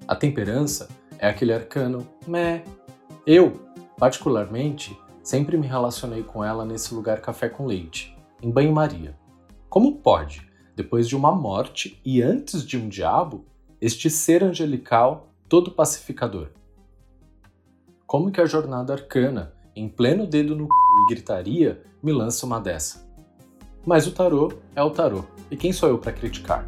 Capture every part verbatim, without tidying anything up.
A temperança é aquele arcano meh. Eu, particularmente, sempre me relacionei com ela nesse lugar café com leite, em banho-maria. Como pode, depois de uma morte e antes de um diabo, este ser angelical todo pacificador? Como que a jornada arcana, em pleno dedo no c... e gritaria, me lança uma dessa? Mas o tarô é o tarô, e quem sou eu para criticar?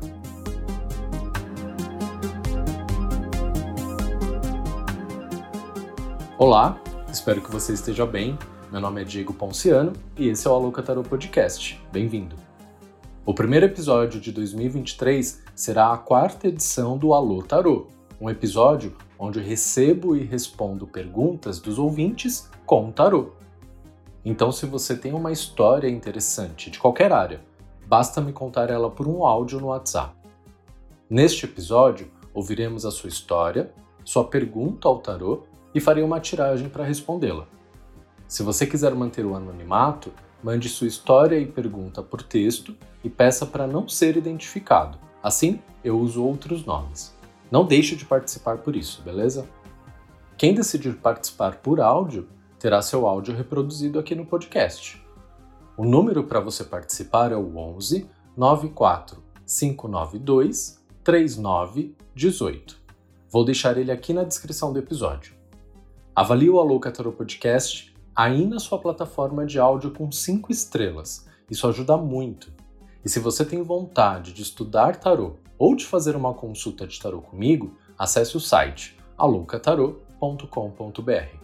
Olá, espero que você esteja bem. Meu nome é Diego Ponciano e esse é o Alô Tarô Podcast. Bem-vindo! O primeiro episódio de dois mil e vinte e três será a quarta edição do Alô Tarô, um episódio onde recebo e respondo perguntas dos ouvintes com tarô. Então, se você tem uma história interessante de qualquer área, basta me contar ela por um áudio no WhatsApp. Neste episódio, ouviremos a sua história, sua pergunta ao tarô e farei uma tiragem para respondê-la. Se você quiser manter o anonimato, mande sua história e pergunta por texto e peça para não ser identificado. Assim, eu uso outros nomes. Não deixe de participar por isso, beleza? Quem decidir participar por áudio terá seu áudio reproduzido aqui no podcast. O número para você participar é o onze nove quatro cinco nove dois três nove um oito. Vou deixar ele aqui na descrição do episódio. Avalie o Alô Tarô Podcast aí na sua plataforma de áudio com cinco estrelas. Isso ajuda muito. E se você tem vontade de estudar tarô ou de fazer uma consulta de tarô comigo, acesse o site alocatarô ponto com ponto b r.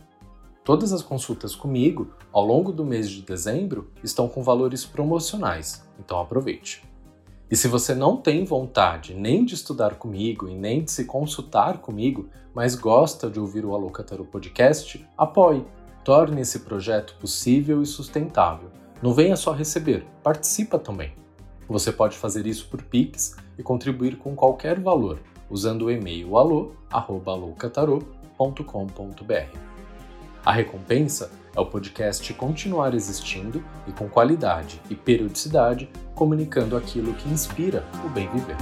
Todas as consultas comigo, ao longo do mês de dezembro, estão com valores promocionais, então aproveite. E se você não tem vontade nem de estudar comigo e nem de se consultar comigo, mas gosta de ouvir o Alô Tarô Podcast, apoie, torne esse projeto possível e sustentável. Não venha só receber, participa também. Você pode fazer isso por Pix e contribuir com qualquer valor, usando o e-mail alô arroba alocatarô ponto com ponto b r. A recompensa é o podcast continuar existindo e com qualidade e periodicidade, comunicando aquilo que inspira o bem viver.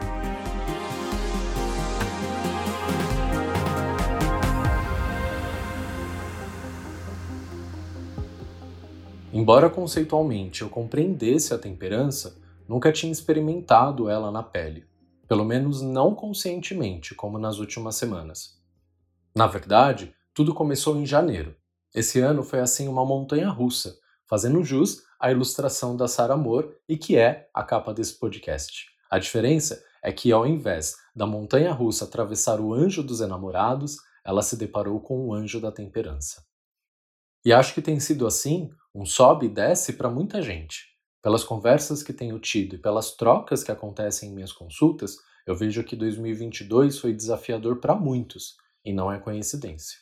Embora conceitualmente eu compreendesse a temperança, nunca tinha experimentado ela na pele, pelo menos não conscientemente, como nas últimas semanas. Na verdade, tudo começou em janeiro. Esse ano foi assim uma montanha-russa, fazendo jus à ilustração da Sara Amor e que é a capa desse podcast. A diferença é que ao invés da montanha-russa atravessar o anjo dos enamorados, ela se deparou com o anjo da temperança. E acho que tem sido assim, um sobe e desce para muita gente. Pelas conversas que tenho tido e pelas trocas que acontecem em minhas consultas, eu vejo que dois mil e vinte e dois foi desafiador para muitos, e não é coincidência.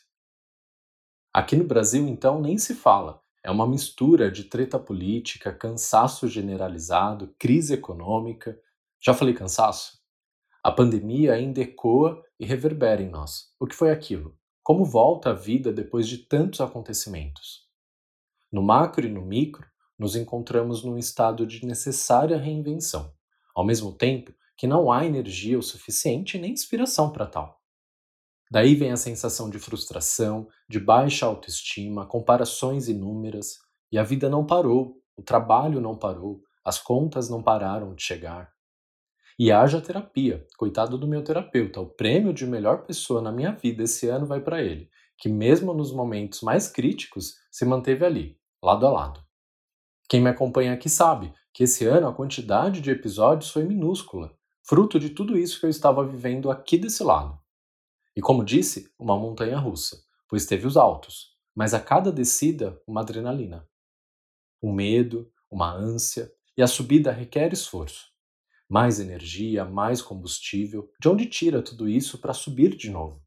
Aqui no Brasil, então, nem se fala. É uma mistura de treta política, cansaço generalizado, crise econômica. Já falei cansaço? A pandemia ainda ecoa e reverbera em nós. O que foi aquilo? Como volta a vida depois de tantos acontecimentos? No macro e no micro, nos encontramos num estado de necessária reinvenção, ao mesmo tempo que não há energia o suficiente nem inspiração para tal. Daí vem a sensação de frustração, de baixa autoestima, comparações inúmeras, e a vida não parou, o trabalho não parou, as contas não pararam de chegar. E haja terapia, coitado do meu terapeuta, o prêmio de melhor pessoa na minha vida esse ano vai para ele, que mesmo nos momentos mais críticos se manteve ali, lado a lado. Quem me acompanha aqui sabe que esse ano a quantidade de episódios foi minúscula, fruto de tudo isso que eu estava vivendo aqui desse lado. E como disse, uma montanha-russa, pois teve os altos, mas a cada descida, uma adrenalina. Um medo, uma ânsia, e a subida requer esforço. Mais energia, mais combustível, de onde tira tudo isso para subir de novo?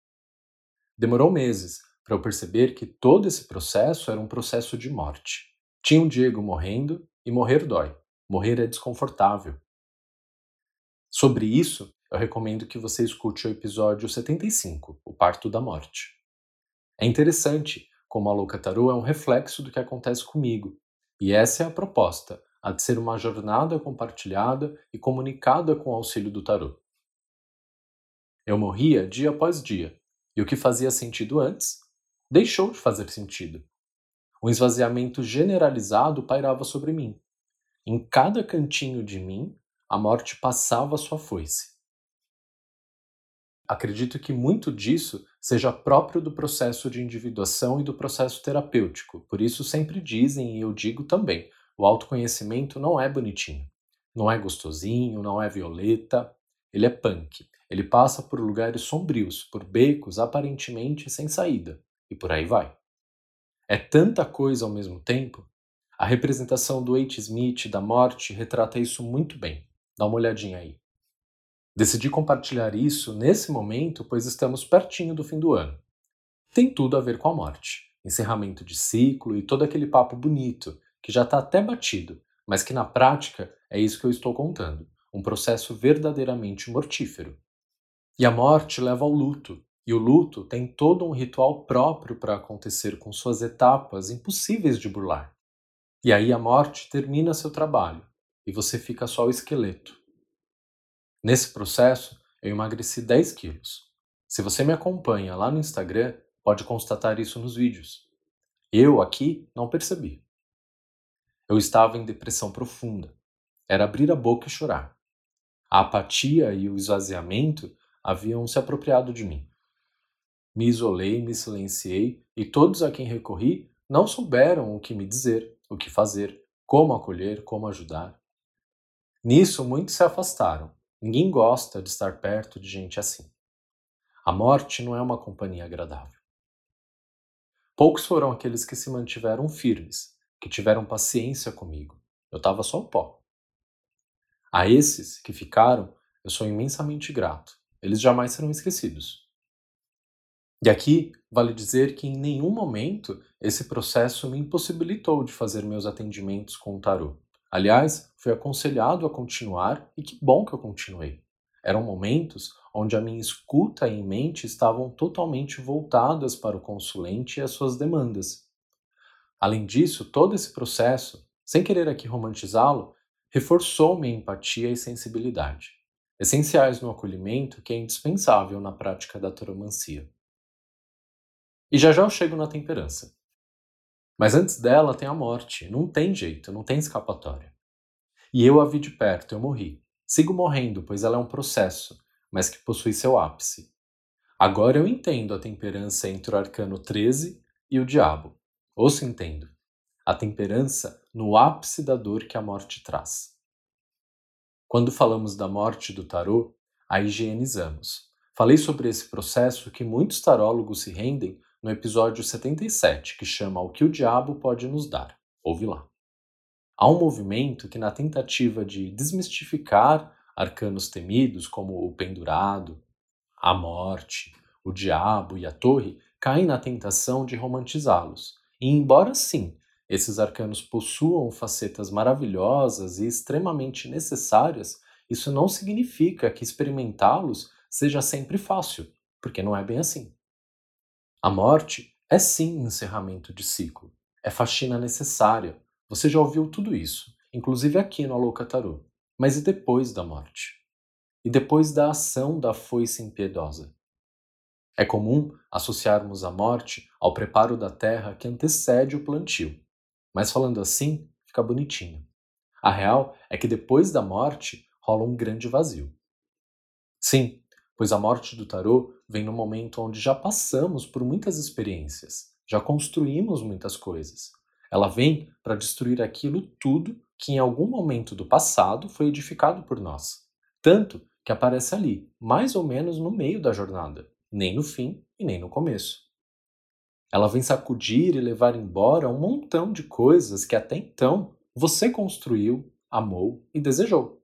Demorou meses para eu perceber que todo esse processo era um processo de morte. Tinha um Diego morrendo, e morrer dói. Morrer é desconfortável. Sobre isso, eu recomendo que você escute o episódio setenta e cinco, O Parto da Morte. É interessante como a Alô Tarô é um reflexo do que acontece comigo, e essa é a proposta, a de ser uma jornada compartilhada e comunicada com o auxílio do tarô. Eu morria dia após dia, e o que fazia sentido antes deixou de fazer sentido. Um esvaziamento generalizado pairava sobre mim. Em cada cantinho de mim, a morte passava sua foice. Acredito que muito disso seja próprio do processo de individuação e do processo terapêutico. Por isso sempre dizem, e eu digo também, o autoconhecimento não é bonitinho. Não é gostosinho, não é violeta. Ele é punk. Ele passa por lugares sombrios, por becos aparentemente sem saída. E por aí vai. É tanta coisa ao mesmo tempo. A representação do H. Smith da morte retrata isso muito bem. Dá uma olhadinha aí. Decidi compartilhar isso nesse momento, pois estamos pertinho do fim do ano. Tem tudo a ver com a morte, encerramento de ciclo e todo aquele papo bonito, que já está até batido, mas que na prática é isso que eu estou contando, um processo verdadeiramente mortífero. E a morte leva ao luto, e o luto tem todo um ritual próprio para acontecer com suas etapas impossíveis de burlar. E aí a morte termina seu trabalho, e você fica só o esqueleto. Nesse processo, eu emagreci dez quilos. Se você me acompanha lá no Instagram, pode constatar isso nos vídeos. Eu, aqui, não percebi. Eu estava em depressão profunda. Era abrir a boca e chorar. A apatia e o esvaziamento haviam se apropriado de mim. Me isolei, me silenciei e todos a quem recorri não souberam o que me dizer, o que fazer, como acolher, como ajudar. Nisso, muitos se afastaram. Ninguém gosta de estar perto de gente assim. A morte não é uma companhia agradável. Poucos foram aqueles que se mantiveram firmes, que tiveram paciência comigo. Eu estava só o pó. A esses que ficaram, eu sou imensamente grato. Eles jamais serão esquecidos. E aqui, vale dizer que em nenhum momento esse processo me impossibilitou de fazer meus atendimentos com o tarô. Aliás, fui aconselhado a continuar e que bom que eu continuei. Eram momentos onde a minha escuta e mente estavam totalmente voltadas para o consulente e as suas demandas. Além disso, todo esse processo, sem querer aqui romantizá-lo, reforçou minha empatia e sensibilidade, essenciais no acolhimento que é indispensável na prática da tauromancia. E já já eu chego na temperança. Mas antes dela tem a morte, não tem jeito, não tem escapatória. E eu a vi de perto, eu morri. Sigo morrendo, pois ela é um processo, mas que possui seu ápice. Agora eu entendo a temperança entre o arcano treze e o diabo. Ou se entendo. A temperança no ápice da dor que a morte traz. Quando falamos da morte do tarô, a higienizamos. Falei sobre esse processo que muitos tarólogos se rendem no episódio setenta e sete, que chama O que o Diabo Pode Nos Dar. Ouve lá. Há um movimento que, na tentativa de desmistificar arcanos temidos como o pendurado, a morte, o diabo e a torre, cai na tentação de romantizá-los. E embora sim, esses arcanos possuam facetas maravilhosas e extremamente necessárias, isso não significa que experimentá-los seja sempre fácil, porque não é bem assim. A morte é sim encerramento de ciclo, é faxina necessária. Você já ouviu tudo isso, inclusive aqui no Alouca Tarô. Mas e depois da morte? E depois da ação da foice impiedosa? É comum associarmos a morte ao preparo da terra que antecede o plantio. Mas falando assim, fica bonitinho. A real é que depois da morte rola um grande vazio. Sim, pois a morte do tarô vem no momento onde já passamos por muitas experiências, já construímos muitas coisas. Ela vem para destruir aquilo tudo que em algum momento do passado foi edificado por nós. Tanto que aparece ali, mais ou menos no meio da jornada, nem no fim e nem no começo. Ela vem sacudir e levar embora um montão de coisas que até então você construiu, amou e desejou.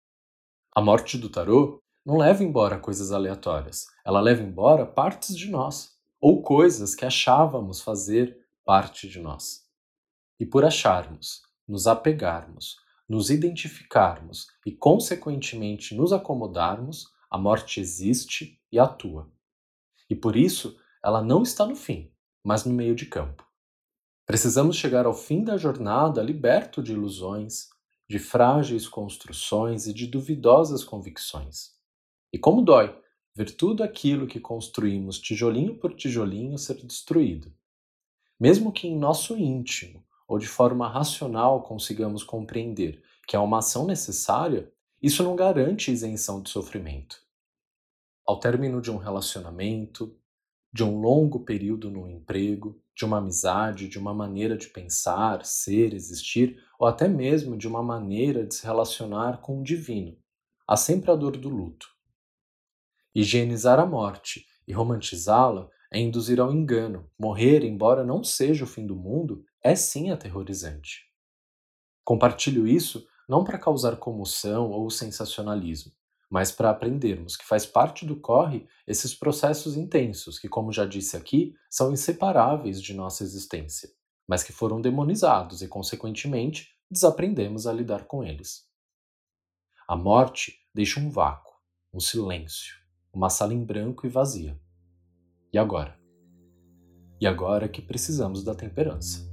A morte do tarô não leva embora coisas aleatórias, ela leva embora partes de nós, ou coisas que achávamos fazer parte de nós. E por acharmos, nos apegarmos, nos identificarmos e, consequentemente, nos acomodarmos, a morte existe e atua. E por isso, ela não está no fim, mas no meio de campo. Precisamos chegar ao fim da jornada liberto de ilusões, de frágeis construções e de duvidosas convicções. E como dói ver tudo aquilo que construímos tijolinho por tijolinho ser destruído. Mesmo que em nosso íntimo ou de forma racional consigamos compreender que é uma ação necessária, isso não garante isenção de sofrimento. Ao término de um relacionamento, de um longo período no emprego, de uma amizade, de uma maneira de pensar, ser, existir, ou até mesmo de uma maneira de se relacionar com o divino, há sempre a dor do luto. Higienizar a morte e romantizá-la é induzir ao engano. Morrer, embora não seja o fim do mundo, é sim aterrorizante. Compartilho isso não para causar comoção ou sensacionalismo, mas para aprendermos que faz parte do corre esses processos intensos que, como já disse aqui, são inseparáveis de nossa existência, mas que foram demonizados e, consequentemente, desaprendemos a lidar com eles. A morte deixa um vácuo, um silêncio, uma sala em branco e vazia. E agora? E agora que precisamos da temperança.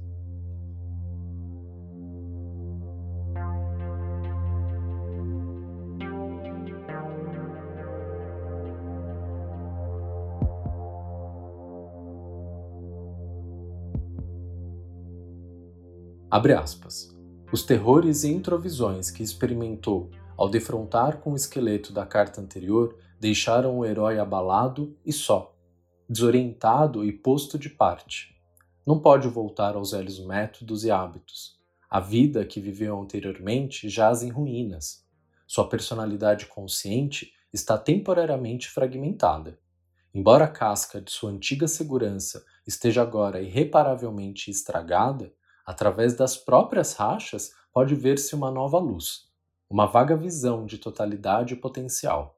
Abre aspas. Os terrores e introvisões que experimentou ao defrontar com o esqueleto da carta anterior deixaram o herói abalado e só, desorientado e posto de parte. Não pode voltar aos velhos métodos e hábitos. A vida que viveu anteriormente jaz em ruínas. Sua personalidade consciente está temporariamente fragmentada. Embora a casca de sua antiga segurança esteja agora irreparavelmente estragada, através das próprias rachas pode ver-se uma nova luz, uma vaga visão de totalidade e potencial.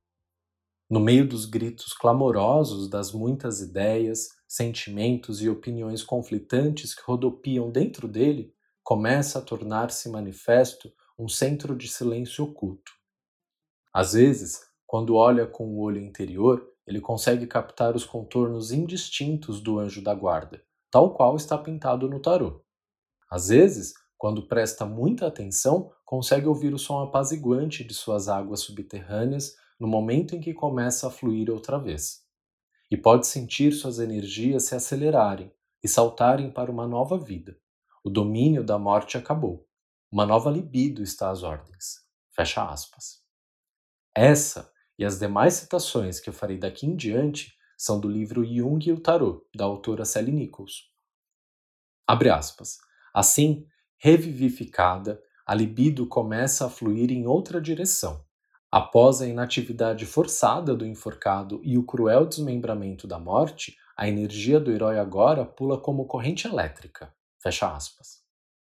No meio dos gritos clamorosos das muitas ideias, sentimentos e opiniões conflitantes que rodopiam dentro dele, começa a tornar-se manifesto um centro de silêncio oculto. Às vezes, quando olha com o olho interior, ele consegue captar os contornos indistintos do anjo da guarda, tal qual está pintado no tarô. Às vezes, quando presta muita atenção, consegue ouvir o som apaziguante de suas águas subterrâneas no momento em que começa a fluir outra vez. E pode sentir suas energias se acelerarem e saltarem para uma nova vida. O domínio da morte acabou. Uma nova libido está às ordens. Fecha aspas. Essa e as demais citações que eu farei daqui em diante são do livro Jung e o Tarô, da autora Sally Nichols. Abre aspas. Assim, revivificada, a libido começa a fluir em outra direção. Após a inatividade forçada do enforcado e o cruel desmembramento da morte, a energia do herói agora pula como corrente elétrica. Fecha aspas.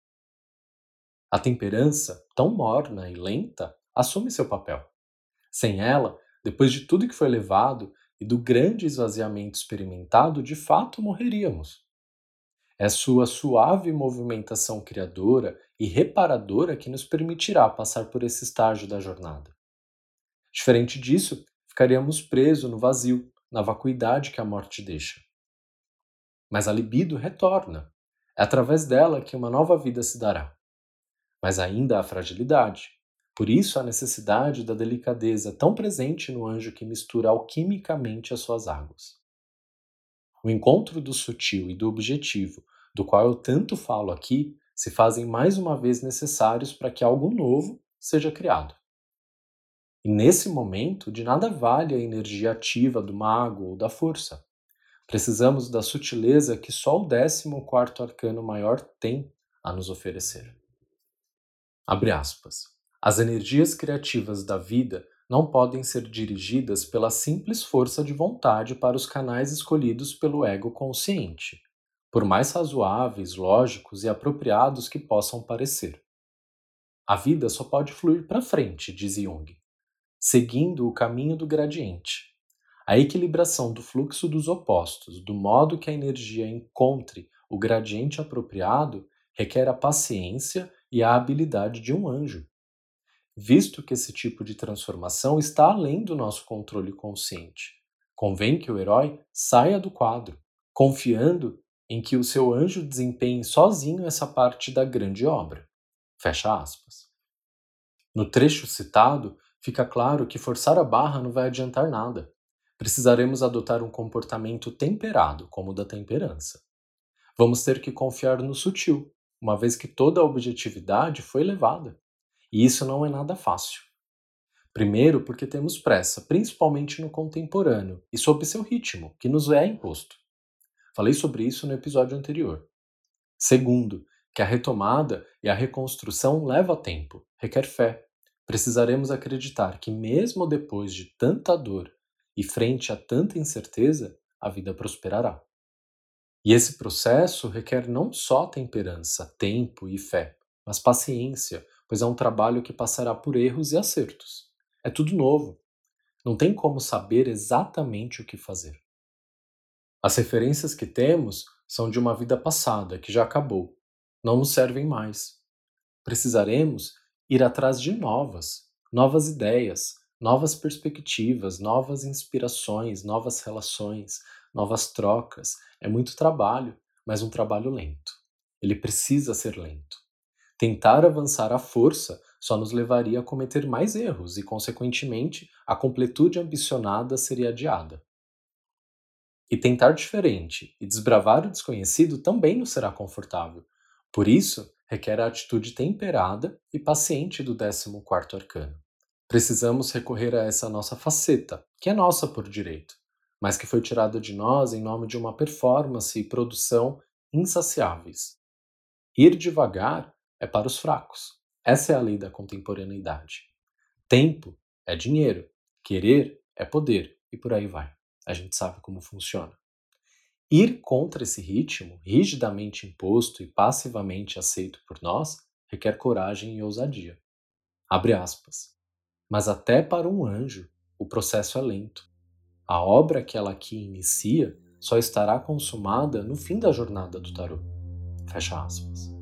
A temperança, tão morna e lenta, assume seu papel. Sem ela, depois de tudo que foi levado e do grande esvaziamento experimentado, de fato morreríamos. É sua suave movimentação criadora e reparadora que nos permitirá passar por esse estágio da jornada. Diferente disso, ficaríamos presos no vazio, na vacuidade que a morte deixa. Mas a libido retorna. É através dela que uma nova vida se dará. Mas ainda há fragilidade. Por isso a necessidade da delicadeza tão presente no anjo que mistura alquimicamente as suas águas. O encontro do sutil e do objetivo, do qual eu tanto falo aqui, se fazem mais uma vez necessários para que algo novo seja criado. E nesse momento, de nada vale a energia ativa do mago ou da força. Precisamos da sutileza que só o décimo quarto arcano maior tem a nos oferecer. Abre aspas. As energias criativas da vida não podem ser dirigidas pela simples força de vontade para os canais escolhidos pelo ego consciente, por mais razoáveis, lógicos e apropriados que possam parecer. A vida só pode fluir para frente, diz Jung, seguindo o caminho do gradiente. A equilibração do fluxo dos opostos, do modo que a energia encontre o gradiente apropriado, requer a paciência e a habilidade de um anjo, visto que esse tipo de transformação está além do nosso controle consciente. Convém que o herói saia do quadro, confiando em que o seu anjo desempenhe sozinho essa parte da grande obra. Fecha aspas. No trecho citado, fica claro que forçar a barra não vai adiantar nada. precisaremos adotar um comportamento temperado, como o da temperança. Vamos ter que confiar no sutil, uma vez que toda a objetividade foi levada. E isso não é nada fácil. Primeiro, porque temos pressa, principalmente no contemporâneo, e sob seu ritmo, que nos é imposto. Falei sobre isso no episódio anterior. Segundo, que a retomada e a reconstrução leva tempo, requer fé. Precisaremos acreditar que mesmo depois de tanta dor e frente a tanta incerteza, a vida prosperará. E esse processo requer não só temperança, tempo e fé, mas paciência, pois é um trabalho que passará por erros e acertos. É tudo novo. Não tem como saber exatamente o que fazer. As referências que temos são de uma vida passada, que já acabou. Não nos servem mais. Precisaremos ir atrás de novas, novas ideias, novas perspectivas, novas inspirações, novas relações, novas trocas. É muito trabalho, mas um trabalho lento. Ele precisa ser lento. Tentar avançar à força só nos levaria a cometer mais erros e, consequentemente, a completude ambicionada seria adiada. E tentar diferente e desbravar o desconhecido também não será confortável. Por isso, requer a atitude temperada e paciente do décimo quarto arcano. Precisamos recorrer a essa nossa faceta, que é nossa por direito, mas que foi tirada de nós em nome de uma performance e produção insaciáveis. Ir devagar é para os fracos. Essa é a lei da contemporaneidade. Tempo é dinheiro, querer é poder, e por aí vai. A gente sabe como funciona. Ir contra esse ritmo, rigidamente imposto e passivamente aceito por nós, requer coragem e ousadia. Abre aspas. Mas até para um anjo, o processo é lento. A obra que ela aqui inicia só estará consumada no fim da jornada do tarô. Fecha aspas.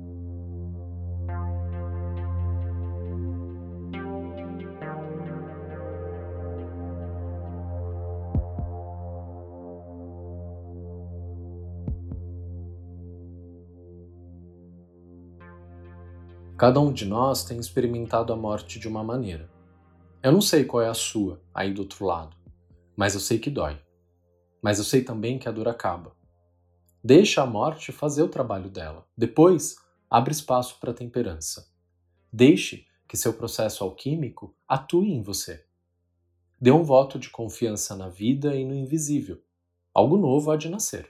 Cada um de nós tem experimentado a morte de uma maneira. Eu não sei qual é a sua, aí do outro lado, mas eu sei que dói. Mas eu sei também que a dor acaba. Deixa a morte fazer o trabalho dela. Depois, abre espaço para a temperança. Deixe que seu processo alquímico atue em você. Dê um voto de confiança na vida e no invisível. Algo novo há de nascer.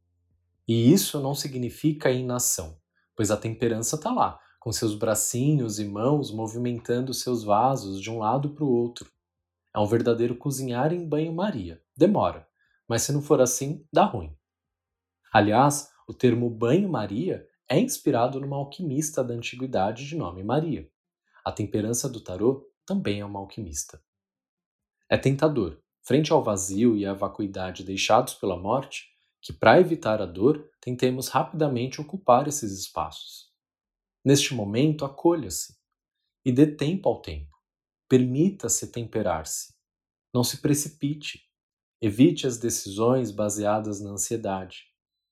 E isso não significa inação, pois a temperança está lá, com seus bracinhos e mãos movimentando seus vasos de um lado para o outro. É um verdadeiro cozinhar em banho-maria. Demora, mas se não for assim, dá ruim. Aliás, o termo banho-maria é inspirado numa alquimista da antiguidade de nome Maria. A temperança do tarô também é uma alquimista. É tentador, frente ao vazio e à vacuidade deixados pela morte, que, para evitar a dor, tentemos rapidamente ocupar esses espaços. Neste momento, acolha-se e dê tempo ao tempo. Permita-se temperar-se. Não se precipite. Evite as decisões baseadas na ansiedade.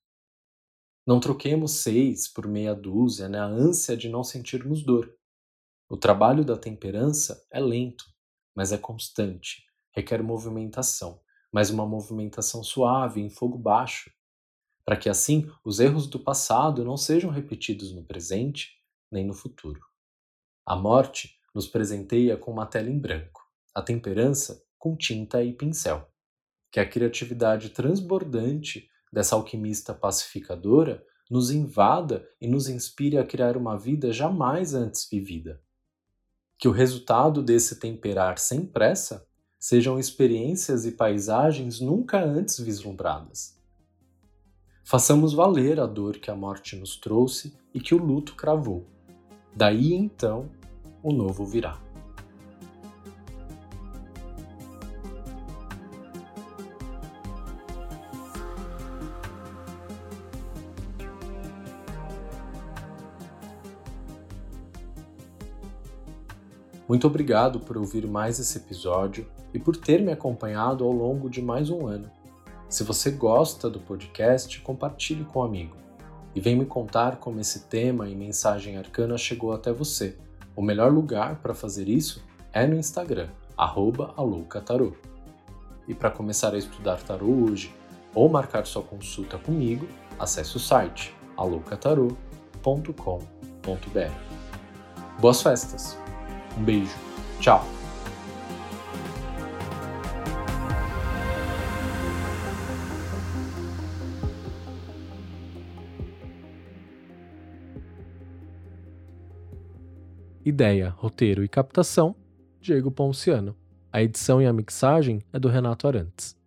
Não troquemos seis por meia dúzia na ânsia de não sentirmos dor. O trabalho da temperança é lento, mas é constante. Requer movimentação, mas uma movimentação suave, em fogo baixo, para que assim os erros do passado não sejam repetidos no presente nem no futuro. A morte nos presenteia com uma tela em branco, a temperança com tinta e pincel. Que a criatividade transbordante dessa alquimista pacificadora nos invada e nos inspire a criar uma vida jamais antes vivida. Que o resultado desse temperar sem pressa sejam experiências e paisagens nunca antes vislumbradas. Façamos valer a dor que a morte nos trouxe e que o luto cravou. Daí então, o novo virá. Muito obrigado por ouvir mais esse episódio e por ter me acompanhado ao longo de mais um ano. Se você gosta do podcast, compartilhe com um amigo. E vem me contar como esse tema e mensagem arcana chegou até você. O melhor lugar para fazer isso é no Instagram, arroba aloucatarô. e para começar a estudar tarô hoje ou marcar sua consulta comigo, acesse o site aloucatarô ponto com ponto br. Boas festas! Um beijo! Tchau! Ideia, roteiro e captação, Diego Ponciano. A edição e a mixagem é do Renato Arantes.